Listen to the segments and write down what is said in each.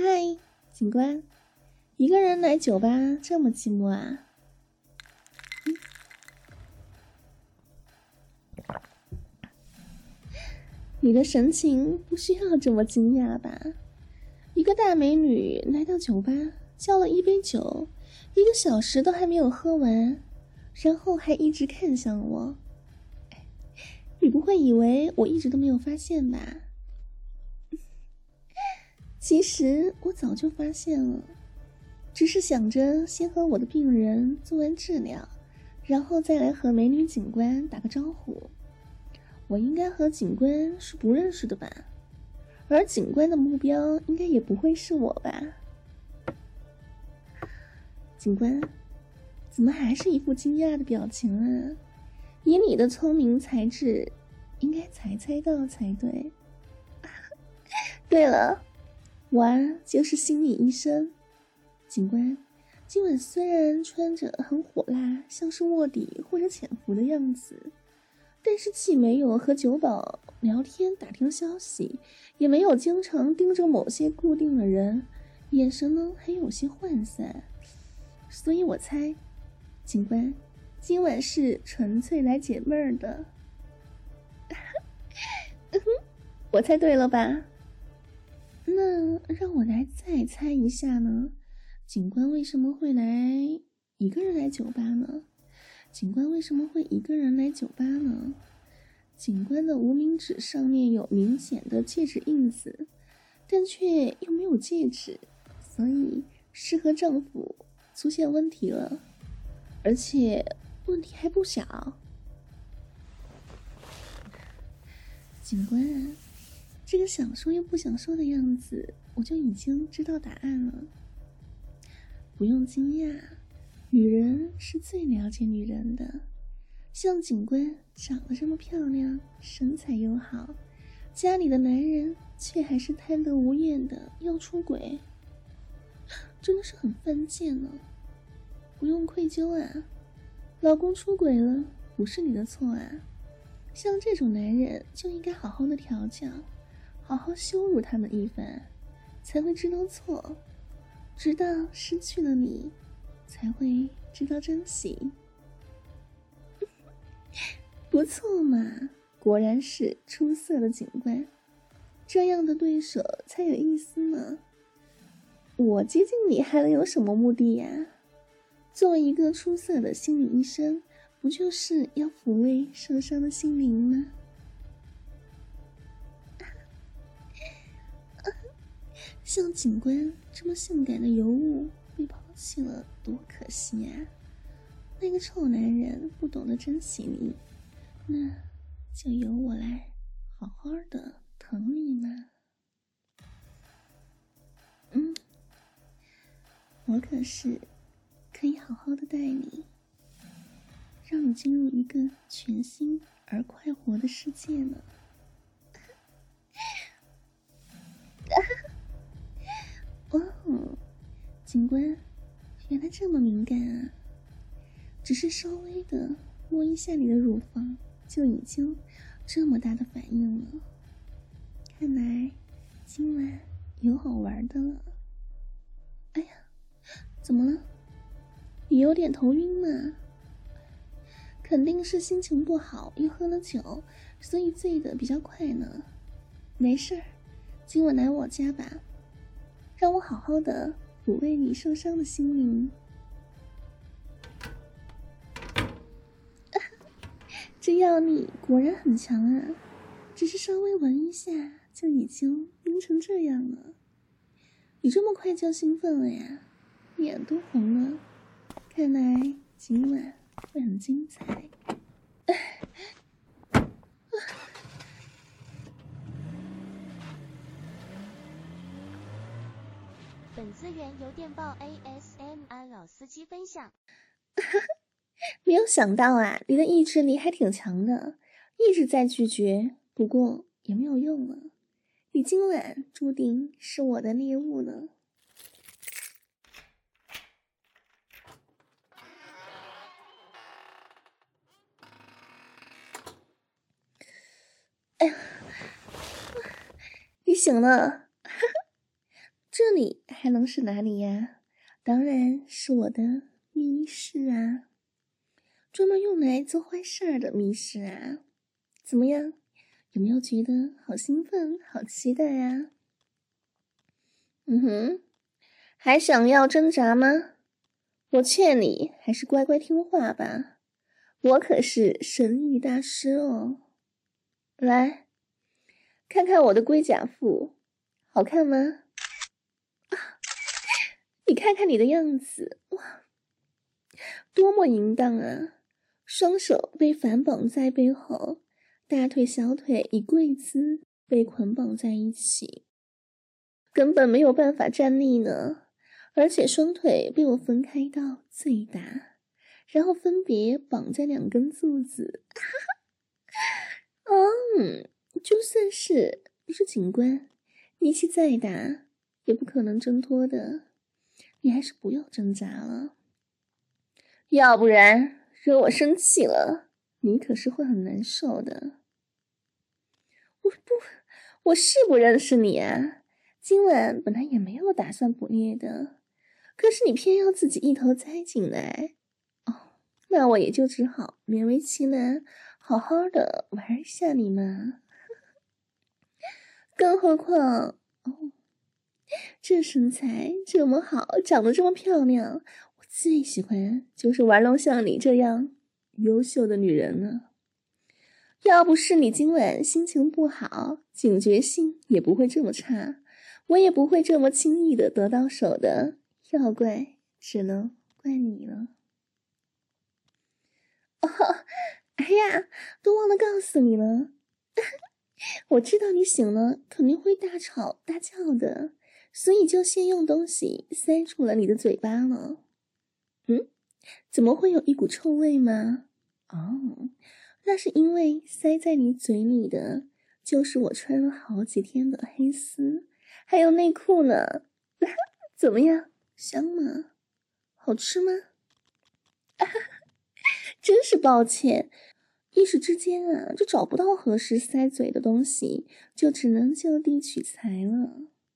嗨，警官，一个人来酒吧这么寂寞啊？你的神情不需要这么惊讶吧？一个大美女来到酒吧，叫了一杯酒，1个小时都还没有喝完，然后还一直看向我。你不会以为我一直都没有发现吧？其实我早就发现了，只是想着先和我的病人做完治疗，然后再来和美女警官打个招呼。我应该和警官是不认识的吧？而警官的目标应该也不会是我吧？警官，怎么还是一副惊讶的表情啊？以你的聪明才智，应该才猜到才对。对了，我就是心理医生。警官，今晚虽然穿着很火辣，像是卧底或者潜伏的样子，但是既没有和酒保聊天打听消息，也没有经常盯着某些固定的人，眼神呢还有些涣散，所以我猜，警官今晚是纯粹来解闷儿的。我猜对了吧？那让我来再猜一下呢，警官为什么会一个人来酒吧呢？警官为什么会一个人来酒吧呢？警官的无名指上面有明显的戒指印子，但却又没有戒指，所以适合丈夫出现问题了，而且问题还不小。警官，这个想说又不想说的样子，我就已经知道答案了。不用惊讶，女人是最了解女人的。像警官长得这么漂亮，身材又好，家里的男人却还是贪得无厌的要出轨，真的是很犯贱呢。不用愧疚啊，老公出轨了不是你的错啊。像这种男人就应该好好的调教，好好羞辱他们一番，才会知道错，直到失去了你，才会知道珍惜。不错嘛，果然是出色的警官，这样的对手才有意思呢。我接近你还能有什么目的呀？作为一个出色的心理医生，不就是要抚慰受伤的心灵吗？像警官这么性感的尤物被抛弃了，多可惜啊！那个臭男人不懂得珍惜你，那就由我来好好的疼你嘛。我可是可以好好的带你，让你进入一个全新而快活的世界呢。哦，警官，原来这么敏感啊！只是稍微的摸一下你的乳房，就已经这么大的反应了。看来今晚有好玩的了。哎呀，怎么了？你有点头晕吗？肯定是心情不好，又喝了酒，所以醉得比较快呢。没事儿，今晚来我家吧，让我好好的抚慰你受伤的心灵。这药力果然很强啊，只是稍微闻一下就已经晕成这样了。你这么快就兴奋了呀？脸都红了，看来今晚会很精彩。 本资源由电报 ASMR 老司机分享。 没有想到啊，你的意志力还挺强的，一直在拒绝，不过也没有用了。你今晚注定是我的猎物呢。哎呀，你醒了， 这里还能是哪里呀？当然是我的密密室啊，专门用来做坏事儿的密室啊。怎么样，有没有觉得好兴奋好期待啊？还想要挣扎吗？我劝你还是乖乖听话吧，我可是神谕大师哦。来，看看我的龟甲腹，好看吗？你看看你的样子，哇，多么淫荡啊！双手被反绑在背后，大腿小腿以跪姿被捆绑在一起，根本没有办法站立呢。而且双腿被我分开到最大，然后分别绑在2根柱子。就算是警官，力气再大也不可能挣脱的。你还是不要挣扎了，要不然惹我生气了，你可是会很难受的。我是不认识你啊，今晚本来也没有打算捕猎的，可是你偏要自己一头栽进来。那我也就只好勉为其难，好好的玩一下你嘛。更何况，这身材这么好，长得这么漂亮，我最喜欢就是玩弄像你这样优秀的女人了。要不是你今晚心情不好，警觉性也不会这么差，我也不会这么轻易的得到手的。要怪只能怪你了。哎呀，都忘了告诉你了。我知道你醒了肯定会大吵大叫的，所以就先用东西塞住了你的嘴巴了。怎么会有一股臭味吗？那是因为塞在你嘴里的就是我穿了好几天的黑丝，还有内裤呢。怎么样，香吗？好吃吗？真是抱歉，一时之间啊，就找不到合适塞嘴的东西，就只能就地取材了。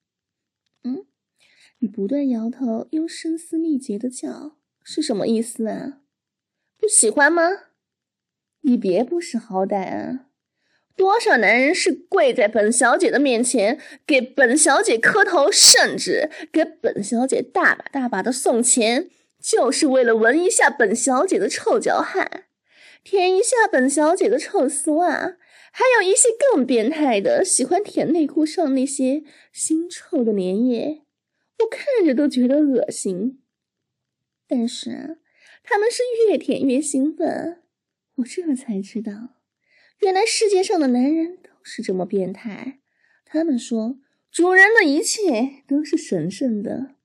你不断摇头又声嘶力竭的叫，是什么意思啊？不喜欢吗？你别不识好歹啊！多少男人是跪在本小姐的面前，给本小姐磕头，甚至给本小姐大把大把的送钱，就是为了闻一下本小姐的臭脚汗，舔一下本小姐的臭丝袜，还有一些更变态的，喜欢舔内裤上那些腥臭的粘液，我看着都觉得恶心。但是他们是越舔越兴奋，我这才知道，原来世界上的男人都是这么变态。他们说，主人的一切都是神圣的。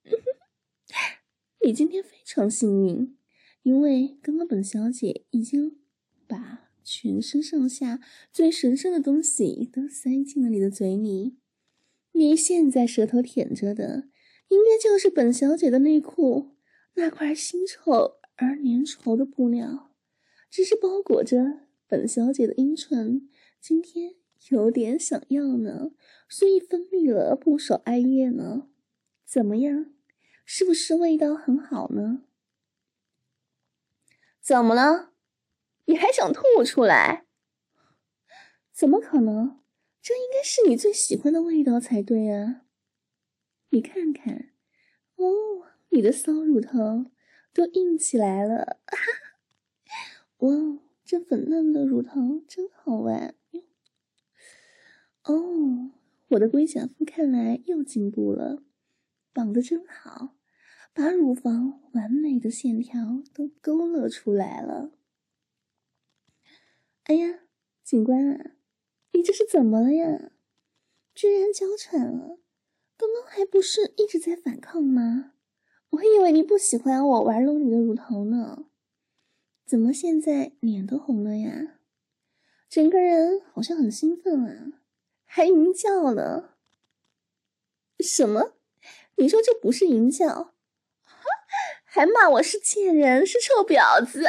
你今天非常幸运，因为刚刚本小姐已经把全身上下最神圣的东西都塞进了你的嘴里。你现在舌头舔着的，应该就是本小姐的内裤，那块腥臭而粘稠的布料，只是包裹着本小姐的阴唇，今天有点想要呢，所以分泌了不少艾叶呢。怎么样，是不是味道很好呢？怎么了？你还想吐出来？怎么可能？这应该是你最喜欢的味道才对啊！你看看，你的骚乳头都硬起来了。哇，这粉嫩的乳头真好玩。我的龟甲腹看来又进步了，绑得真好，把乳房完美的线条都勾勒出来了。哎呀，警官啊，你这是怎么了呀？居然娇喘了，刚刚还不是一直在反抗吗？我以为你不喜欢我玩弄你的乳头呢，怎么现在脸都红了呀？整个人好像很兴奋啊，还淫叫了。什么？你说这不是淫叫？还骂我是贱人，是臭婊子。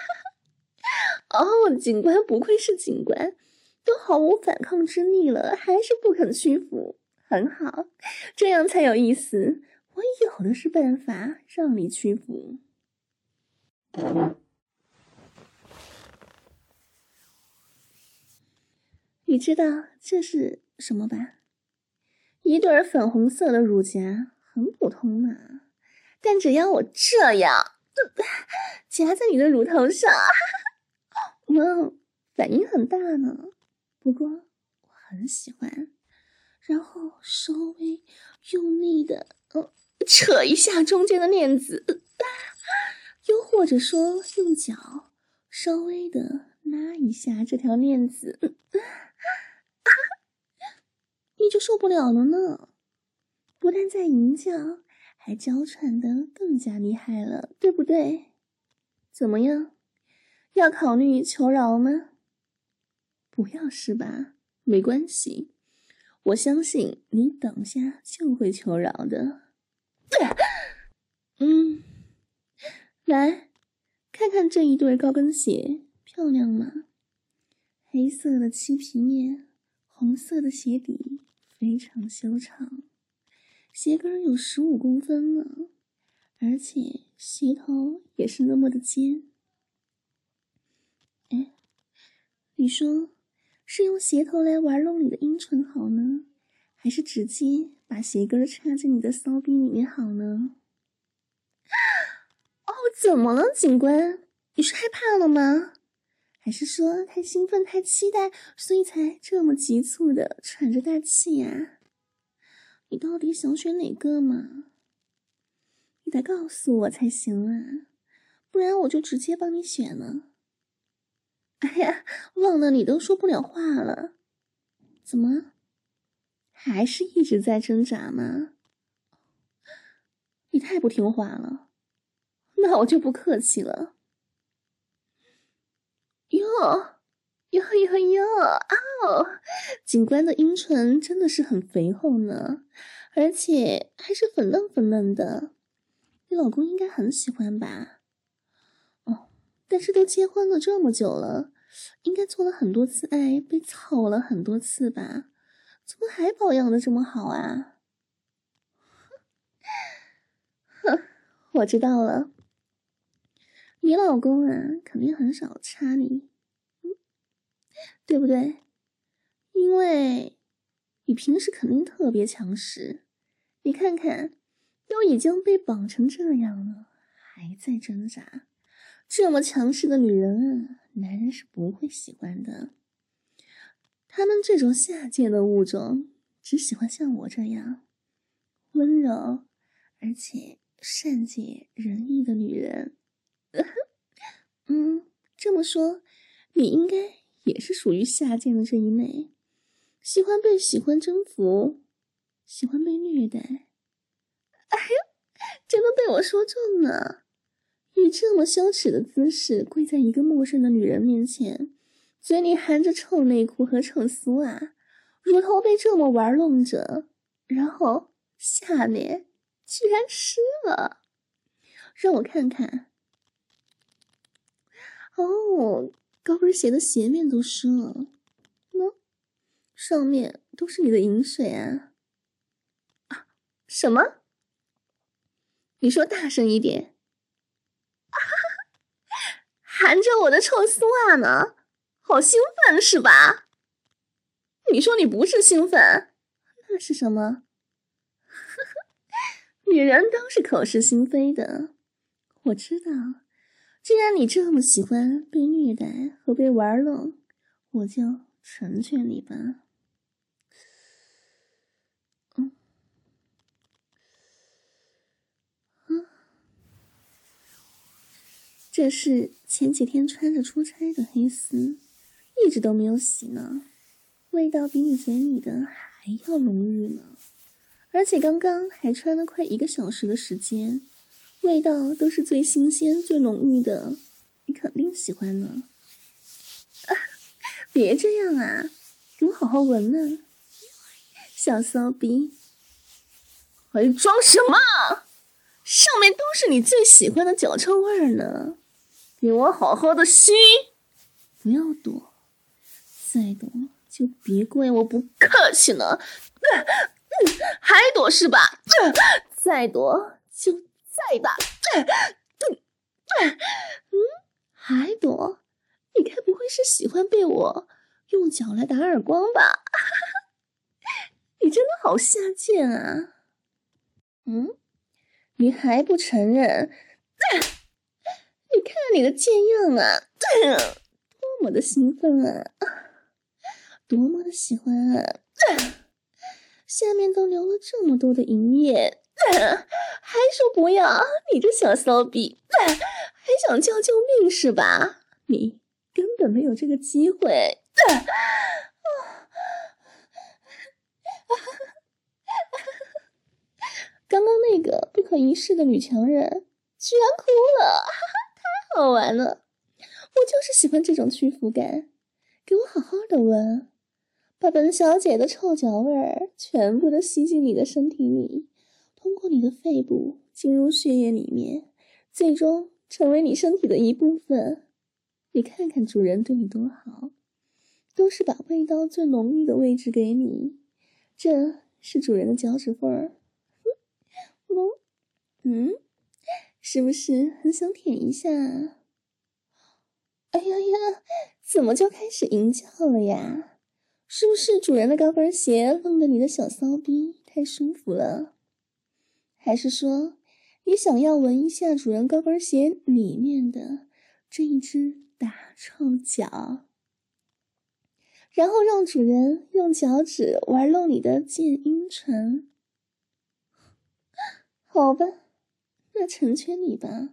警官不愧是警官，都毫无反抗之力了，还是不肯屈服。 很好，这样才有意思。我有的是办法让你屈服。你知道这是什么吧？一对粉红色的乳夹，很普通嘛。但只要我这样夹在你的乳头上，哇，反应很大呢。不过我很喜欢。然后稍微用力的扯一下中间的链子，又或者说用脚稍微的拉一下这条链子，你就受不了了呢。不但在淫叫，还娇喘得更加厉害了，对不对？怎么样？要考虑求饶吗？不要是吧？没关系。我相信你等下就会求饶的。来，看看这一对高跟鞋，漂亮吗？黑色的漆皮面，红色的鞋底，非常修长，鞋跟有15公分呢，而且鞋头也是那么的尖。哎，你说是用鞋头来玩弄你的阴唇好呢，还是直接把鞋跟插进你的骚逼里面好呢？哦，怎么了，警官？你是害怕了吗？还是说太兴奋、太期待，所以才这么急促的喘着大气呀？你到底想选哪个嘛？你得告诉我才行啊，不然我就直接帮你选了。哎呀，忘了你都说不了话了。怎么？还是一直在挣扎吗？你太不听话了，那我就不客气了。哟，警官的阴唇真的是很肥厚呢，而且还是粉嫩粉嫩的，你老公应该很喜欢吧？哦，但是都结婚了这么久了，应该做了很多次爱，被操了很多次吧？怎么还保养的这么好啊？哼，我知道了，你老公啊，肯定很少插你，对不对？因为你平时肯定特别强势，你看看，都已经被绑成这样了，还在挣扎。这么强势的女人啊，男人是不会喜欢的。他们这种下贱的物种，只喜欢像我这样温柔而且善解人意的女人。这么说，你应该也是属于下贱的这一类，喜欢被喜欢征服，喜欢被虐待。哎呀，真的被我说中了！以这么羞耻的姿势跪在一个陌生的女人面前，嘴里含着臭内裤和臭丝袜，乳头被这么玩弄着，然后下面居然湿了。让我看看。哦，高跟鞋的鞋面都湿了，上面都是你的饮水啊！什么？你说大声一点！含着我的臭丝袜呢，好兴奋是吧？你说你不是兴奋，那是什么？女人都是口是心非的，我知道。既然你这么喜欢被虐待和被玩弄，我就成全你吧。这是前几天穿着出差的黑丝，一直都没有洗呢，味道比你嘴里的还要浓郁呢。而且刚刚还穿了快1个小时的时间，味道都是最新鲜最浓郁的，你肯定喜欢呢。别这样啊，给我好好闻呢，小骚逼。还装什么？上面都是你最喜欢的脚臭味呢，给我好好的吸，不要躲，再躲就别怪我不客气了。 还躲是吧？再躲就再打。还躲？你该不会是喜欢被我用脚来打耳光吧？你真的好下贱啊！你还不承认？你看你的贱样啊，多么的兴奋啊，多么的喜欢啊！下面都流了这么多的银液，还说不要？你这小骚逼，还想叫救命是吧？你根本没有这个机会。刚刚那个不可一世的女强人居然哭了，太好玩了！我就是喜欢这种屈服感，给我好好的闻，把本小姐的臭脚味儿全部都吸进你的身体里，通过你的肺部进入血液里面，最终成为你身体的一部分。你看看主人对你多好，都是把味道最浓郁的位置给你，这是主人的脚趾缝儿。是不是很想舔一下？哎呀呀，怎么就开始淫叫了呀？是不是主人的高跟鞋弄得你的小骚逼太舒服了？还是说你想要闻一下主人高跟鞋里面的这一只大臭脚，然后让主人用脚趾玩弄你的贱阴唇？好吧，那成全你吧。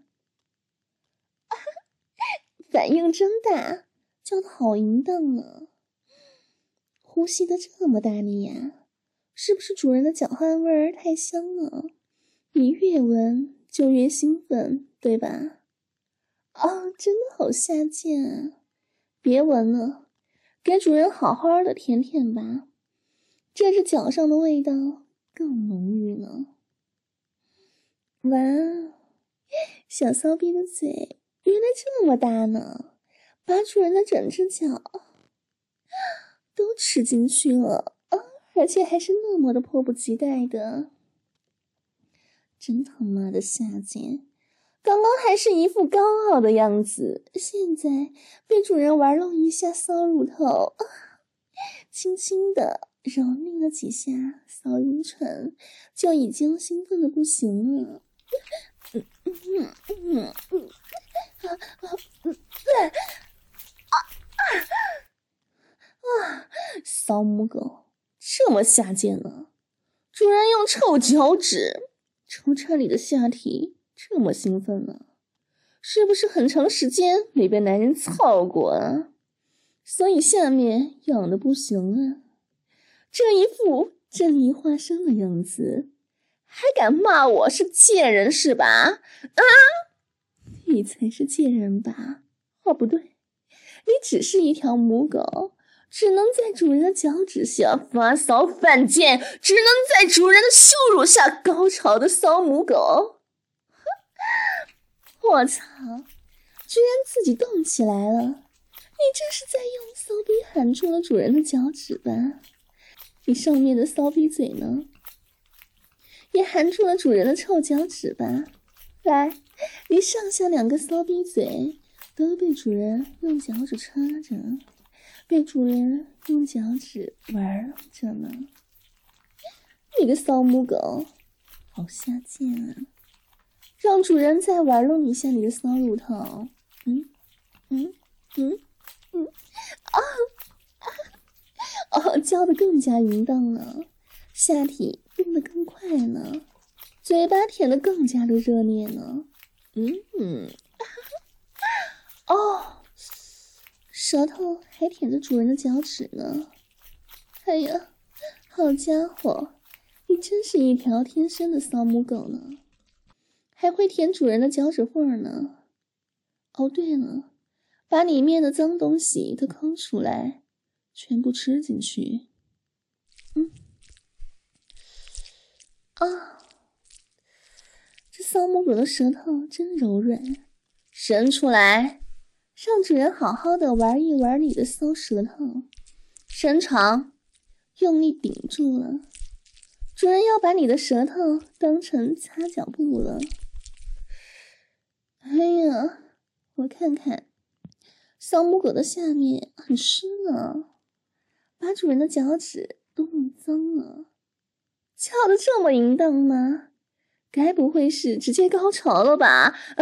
反应真大，叫得好淫荡啊！呼吸的这么大力呀，是不是主人的脚汗味儿太香了？你越闻就越兴奋，对吧？真的好下贱啊！别闻了，给主人好好的舔舔吧，这只脚上的味道更浓郁呢。哇，小骚逼的嘴原来这么大呢，把主人的整只脚都吃进去了而且还是那么的迫不及待的，真他妈的下贱！刚刚还是一副高傲的样子，现在被主人玩弄一下骚乳头，轻轻的蹂躏了几下骚阴唇，就已经兴奋的不行了。骚母狗这么下贱呢？主人用臭脚趾抽插你的下体，这么兴奋呢？是不是很长时间没被男人操过啊？所以下面痒的不行啊！这一副正义化身的样子，还敢骂我是贱人是吧？你才是贱人吧？不对，你只是一条母狗，只能在主人的脚趾下发骚犯贱，只能在主人的羞辱下高潮的骚母狗。我操，居然自己动起来了！你这是在用骚逼含住了主人的脚趾吧？你上面的骚逼嘴呢？也含住了主人的臭脚趾吧？来，你上下两个骚逼嘴都被主人用脚趾插着，被主人用脚趾玩着呢。你个骚母狗，好下贱啊！让主人再玩弄一下你的骚乳头。叫得更加淫荡了，下体动得更快呢，嘴巴舔得更加的热烈呢。舌头还舔着主人的脚趾呢。哎呀，好家伙，你真是一条天生的骚母狗呢，还会舔主人的脚趾缝呢。对了，把里面的脏东西都抠出来，全部吃进去。这骚母狗的舌头真柔软，伸出来，让主人好好的玩一玩你的骚舌头，伸长，用力顶住了。 主人要把你的舌头当成擦脚布了。哎呀，我看看，小母狗的下面很湿呢，把主人的脚趾都弄脏了。翘得这么淫荡吗？该不会是直接高潮了吧？啊！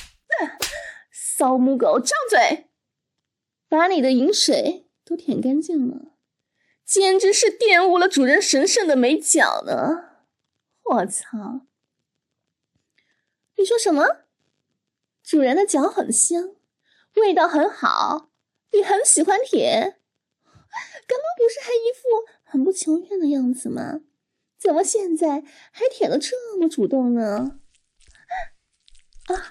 骚母狗，张嘴，把你的饮水都舔干净了，简直是玷污了主人神圣的美脚呢！我操！你说什么？主人的脚很香，味道很好，你很喜欢舔？刚刚不是还一副很不情愿的样子吗？怎么现在还舔得这么主动呢？啊！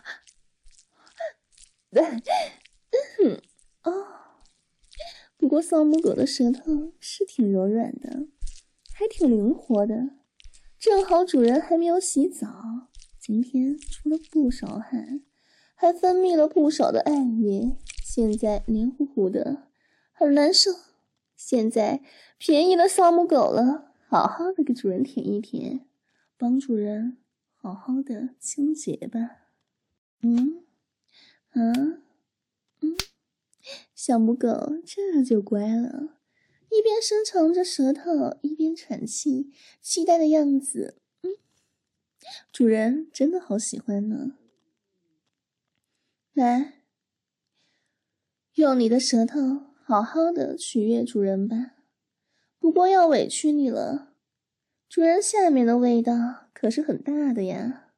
哦，不过骚母狗的舌头是挺柔软的，还挺灵活的。正好主人还没有洗澡，今天出了不少汗，还分泌了不少的艾叶，现在黏糊糊的，很难受。现在便宜了骚母狗了，好好的给主人舔一舔，帮主人好好的清洁吧。小母狗这就乖了，一边伸长着舌头，一边喘气，期待的样子。主人真的好喜欢呢。来，用你的舌头好好的取悦主人吧，不过要委屈你了，主人下面的味道可是很大的呀。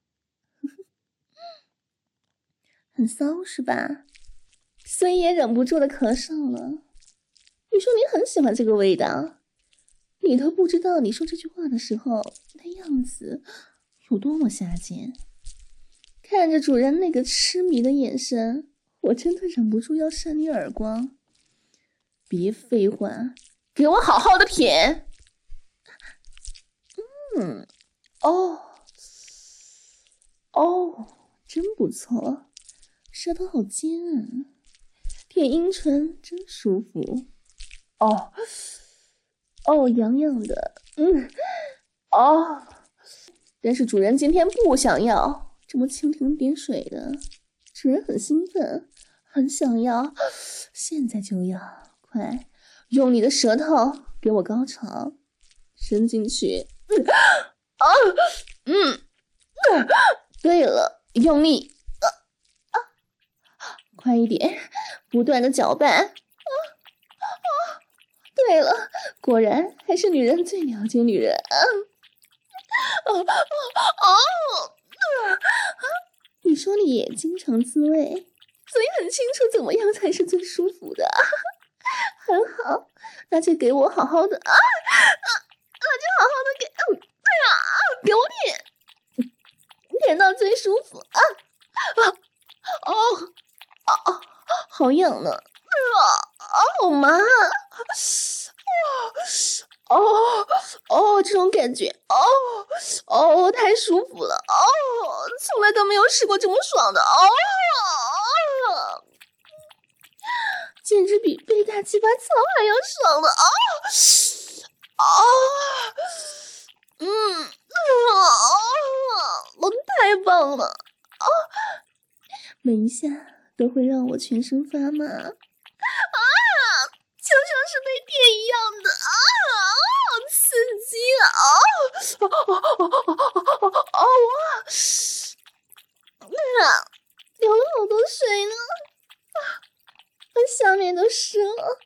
很骚是吧？所以也忍不住的咳嗽了。你说你很喜欢这个味道，你都不知道你说这句话的时候那样子有多么下贱。看着主人那个痴迷的眼神，我真的忍不住要扇你耳光。别废话，给我好好的舔。真不错，舌头好尖啊，舔阴唇真舒服。痒痒的，但是主人今天不想要这么蜻蜓点水的，主人很兴奋，很想要，现在就要，快用你的舌头给我高潮，伸进去。对了，用力，快一点，不断的搅拌。对了，果然还是女人最了解女人。你说你也经常滋味，所以很清楚怎么样才是最舒服的。很好，那就给我好好的给我舔到最舒服。好痒呢。妈！这种感觉，太舒服了，从来都没有试过这么爽的，简直比被大鸡巴操还要爽的，太棒了，每一下都会让我全身发麻，就像是被电一样的，好刺激流了好多水呢，下面都湿了，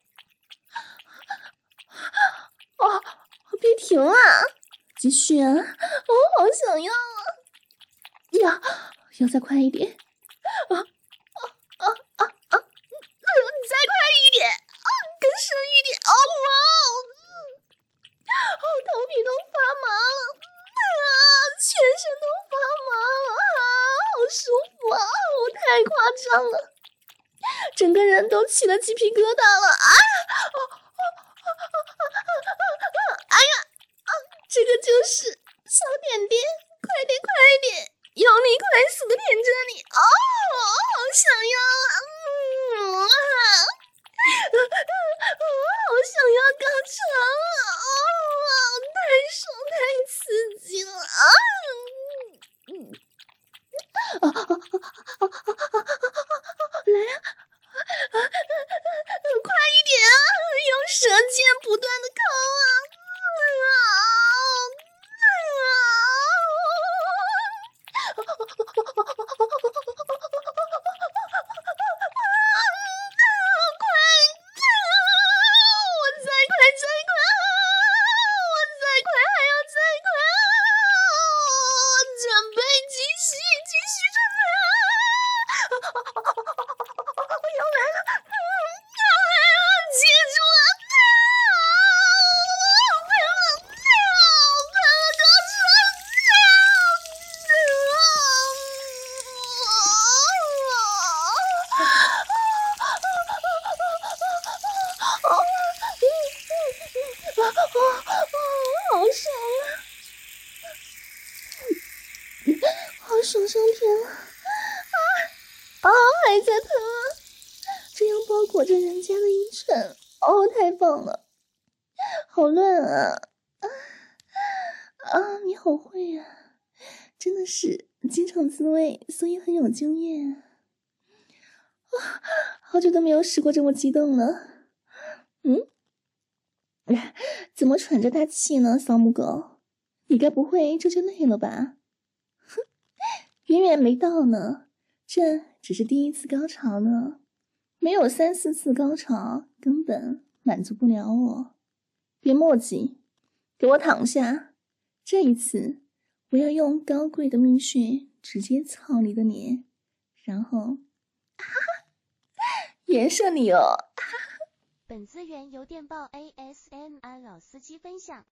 别停啊，继续啊，好想要啊，要再快一点，你再快一点，更深一点，头皮都发麻了，全身都发麻了，好舒服啊，太夸张了，整个人都起了鸡皮疙瘩了，这个就是小点点，快点，用力快速的舔着你，好想要啊，好想要高潮啊，太爽太刺舌尖不断的抠爽上天了还在疼这样包裹着人家的阴唇太棒了，好乱你好会真的是经常滋味，所以很有经验好久都没有使过这么激动了。怎么喘着大气呢？骚母狗，你该不会这就累了吧？哼，远远没到呢，这只是第一次高潮呢，没有3、4次高潮根本满足不了我。别墨迹，给我躺下，这一次我要用高贵的蜜穴直接操你的脸，然后颜射你哦。 本资源由电报 ASMR 老司机分享。